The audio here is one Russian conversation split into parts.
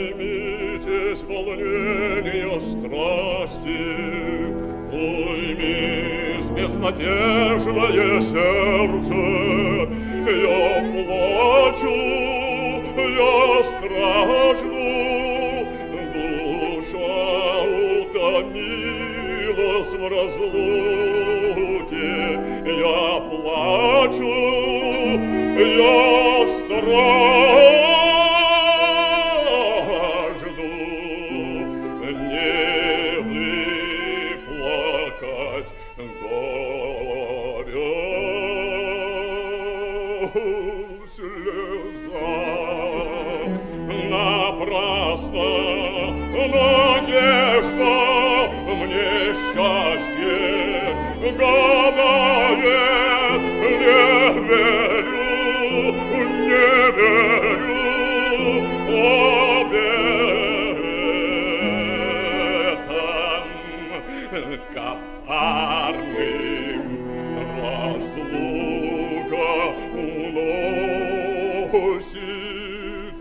Уймитесь волнения страсти, уймись безнадежное сердце. Я плачу, я стражду, душа утомилась в разлуке. Я плачу, я стражду, не выплакать горя слеза. Напрасно надежда мне счастье гадает, не верю, не верю обетам коварным. Разлука уносит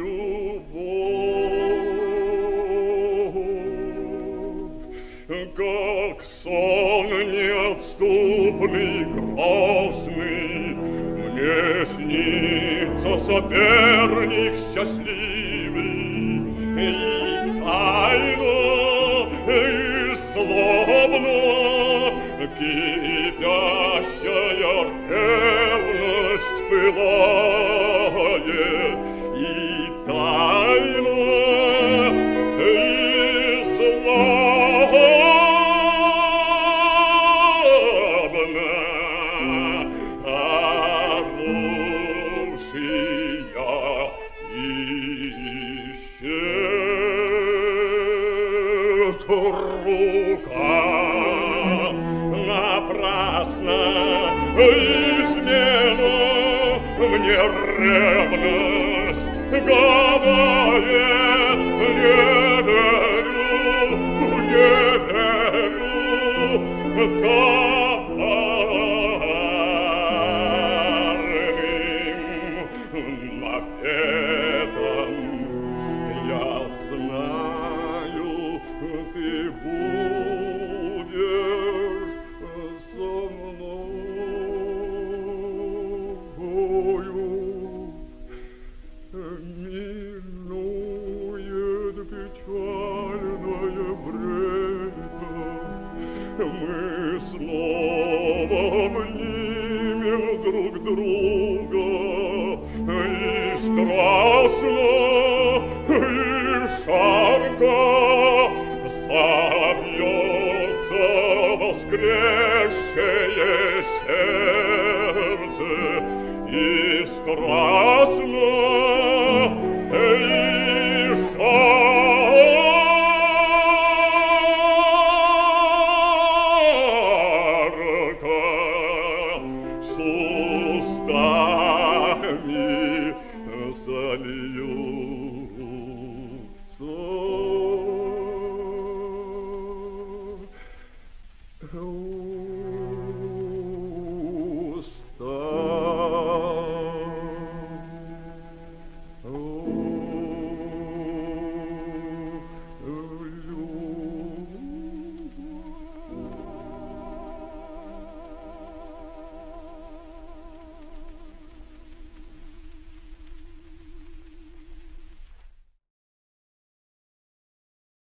любовь, как сон неотступный, грозный. Мне снится соперник счастливый, и тайно, и злобно кипящая ревность пылает, и тайно, и злобно оружия ищет рука. Напрасно измена мне ревность гадает, не верю, не верю коварным наветам. Я знаю, ты будешь со мною, милый.